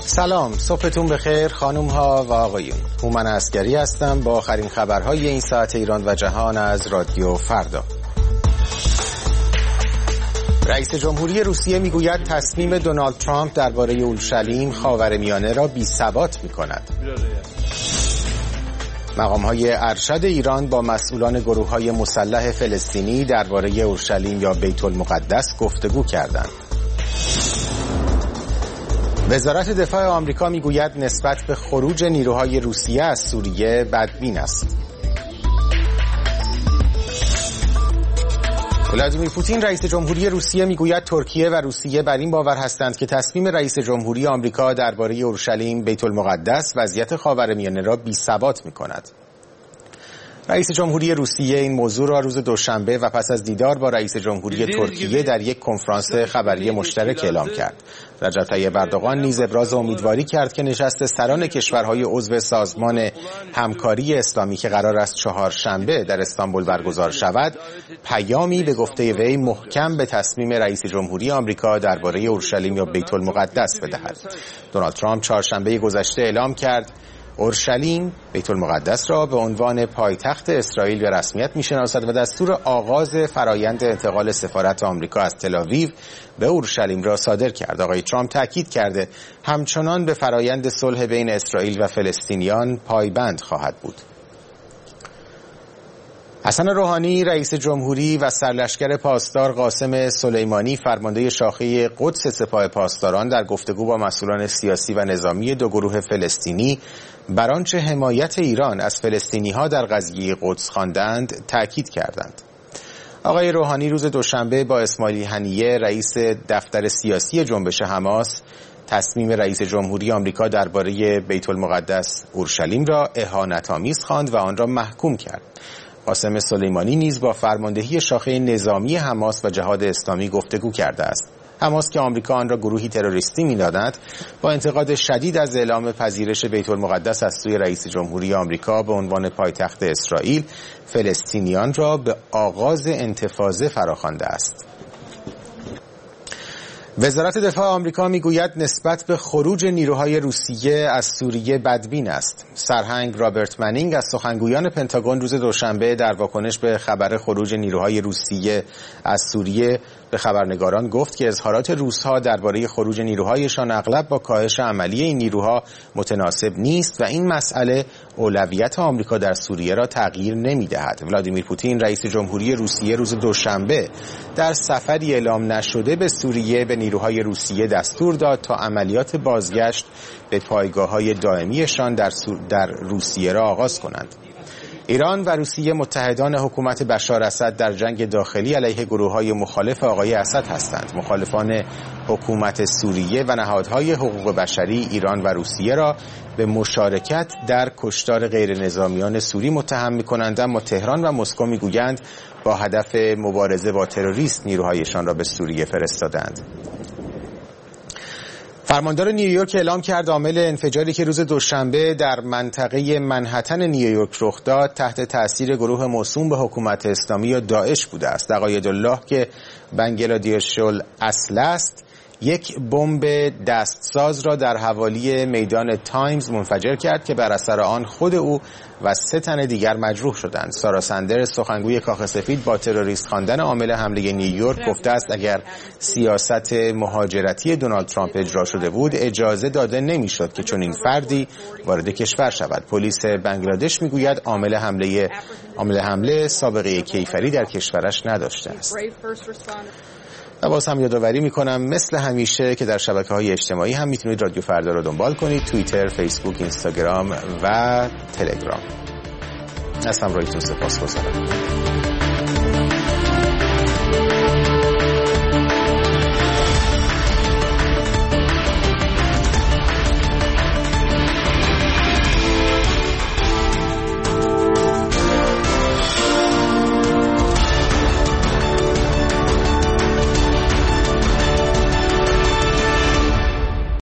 سلام، صبحتون بخیر خانم ها و آقایون. هومن عسگری هستم با آخرین خبرهای این ساعت ایران و جهان از رادیو فردا. رئیس جمهوری روسیه میگوید تصمیم دونالد ترامپ درباره اورشلیم خاورمیانه را بی‌ثبات می‌کند. مقام‌های ارشد ایران با مسئولان گروه‌های مسلح فلسطینی درباره اورشلیم یا بیت المقدس گفتگو کردند. وزارت دفاع آمریکا میگوید نسبت به خروج نیروهای روسیه از سوریه بدبین است. ولادیمیر پوتین رئیس جمهوری روسیه میگوید ترکیه و روسیه بر این باور هستند که تصمیم رئیس جمهوری آمریکا درباره اورشلیم بیت المقدس وضعیت خاورمیانه را بی‌ثبات می‌کند. رئیس جمهوری روسیه این موضوع را روز دوشنبه و پس از دیدار با رئیس جمهوری ترکیه در یک کنفرانس خبری مشترک اعلام کرد. رجب طیب اردوغان نیز ابراز امیدواری کرد که نشست سران کشورهای عضو سازمان همکاری اسلامی که قرار است چهارشنبه در استانبول برگزار شود، پیامی به گفته وی محکم به تصمیم رئیس جمهوری آمریکا درباره اورشلیم یا بیت المقدس بدهد. دونالد ترامپ چهارشنبه گذشته اعلام کرد اورشلیم بیت المقدس را به عنوان پایتخت اسرائیل به رسمیت می‌شناسد و دستور آغاز فرایند انتقال سفارت آمریکا از تل‌آویو به اورشلیم را صادر کرد. آقای ترامپ تاکید کرده همچنان به فرایند صلح بین اسرائیل و فلسطینیان پایبند خواهد بود. حسن روحانی رئیس جمهوری و سرلشکر پاسدار قاسم سلیمانی فرمانده شاخه قدس سپاه پاسداران در گفتگو با مسئولان سیاسی و نظامی دو گروه فلسطینی بر آنچه حمایت ایران از فلسطینی‌ها در قضیه قدس خواندند تأکید کردند. آقای روحانی روز دوشنبه با اسماعیل هنیه رئیس دفتر سیاسی جنبش حماس تصمیم رئیس جمهوری آمریکا درباره بیت المقدس اورشلیم را اهانت‌آمیز خواند و آن را محکوم کرد. قاسم سلیمانی نیز با فرماندهی شاخه نظامی حماس و جهاد اسلامی گفتگو کرده است. حماس که آمریکا آن را گروهی تروریستی می‌داند، با انتقاد شدید از اعلام پذیرش بیت المقدس از سوی رئیس جمهوری آمریکا به عنوان پایتخت اسرائیل، فلسطینیان را به آغاز انتفاضه فراخوانده است. وزارت دفاع آمریکا میگوید نسبت به خروج نیروهای روسیه از سوریه بدبین است. سرهنگ رابرت منینگ از سخنگویان پنتاگون روز دوشنبه در واکنش به خبر خروج نیروهای روسیه از سوریه به خبرنگاران گفت که اظهارات روس‌ها درباره خروج نیروهایشان اغلب با کاهش عملی این نیروها متناسب نیست و این مسئله اولویت آمریکا در سوریه را تغییر نمی‌دهد. ولادیمیر پوتین رئیس جمهوری روسیه روز دوشنبه در سفری اعلام نشده به سوریه به نیروهای روسیه دستور داد تا عملیات بازگشت به پایگاه‌های دائمیشان در روسیه را آغاز کنند. ایران و روسیه متحدان حکومت بشار اسد در جنگ داخلی علیه گروه‌های مخالف آقای اسد هستند. مخالفان حکومت سوریه و نهادهای حقوق بشری ایران و روسیه را به مشارکت در کشتار غیر نظامیان سوری متهم می‌کنند، اما تهران و مسکو می‌گویند با هدف مبارزه با تروریست نیروهایشان را به سوریه فرستادند. فرماندار نیویورک اعلام کرد عامل انفجاری که روز دوشنبه در منطقه منهتن نیویورک رخ داد تحت تأثیر گروه موسوم به حکومت اسلامی یا داعش بوده است. عقایدالله که بنگلادیش‌الاصل است یک بمب دستساز را در حوالی میدان تایمز منفجر کرد که بر اثر آن خود او و 3 تن دیگر مجروح شدند. سارا سندرز سخنگوی کاخ سفید با تروریست خواندن عامل حمله نیویورک گفته است اگر سیاست مهاجرتی دونالد ترامپ اجرا شده بود اجازه داده نمیشد که چنین فردی وارد کشور شود. پلیس بنگلادش میگوید عامل حمله سابقه کیفری در کشورش نداشته است. و باز هم یادآوری میکنم مثل همیشه که در شبکه‌های اجتماعی هم میتونید رادیو فردا رو دنبال کنید، توییتر، فیسبوک، اینستاگرام و تلگرام. از همراهیتون سپاسگزارم.